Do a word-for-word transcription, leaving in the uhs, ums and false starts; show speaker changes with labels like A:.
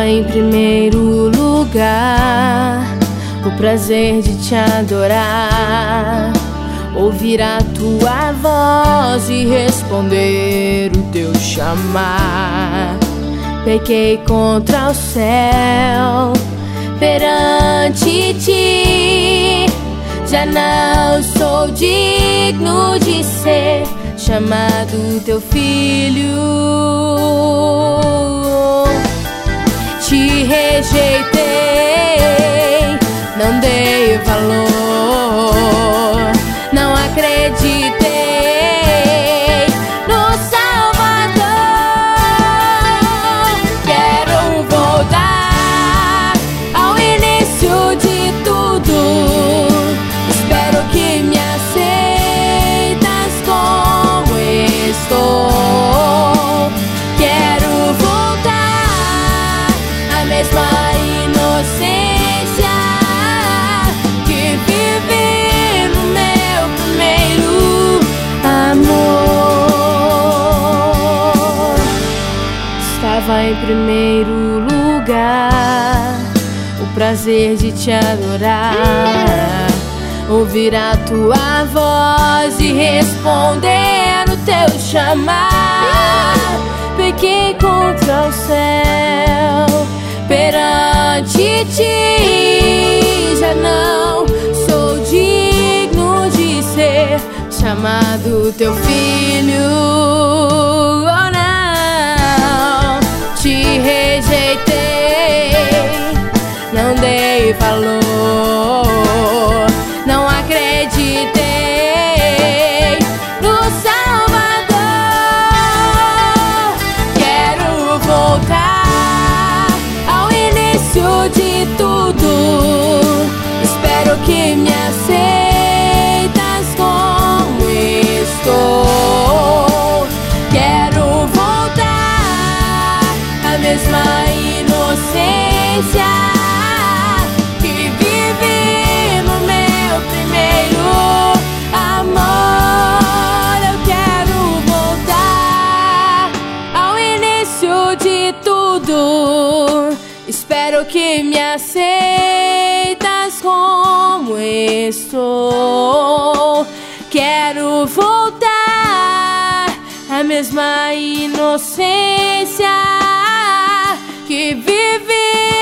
A: Estava em primeiro lugar, o prazer de te adorar, ouvir a tua voz e responder o teu chamar. Pequei contra o céu perante ti, já não sou digno de ser chamado teu filho. Te rejeitei, não dei valor, não acreditei no Salvador. Quero voltar ao início de tudo, espero que me aceitas como estou. Quero voltar à mesma inocência que vivi no meu primeiro amor. Estava em primeiro lugar, o prazer de te adorar, ouvir a tua voz e responder o teu chamar. Pequei contra o céu perante ti, já não sou digno de ser chamado teu filho. Oh, não, te rejeitei, não dei valor, não acreditei no Salvador. Quero voltar ao início de tudo, espero que me aceitas como estou. Quero voltar à mesma inocência que vivi no meu primeiro amor. Eu quero voltar ao início de tudo, espero que me aceitas como estou. Quero voltar à mesma inocência que vivi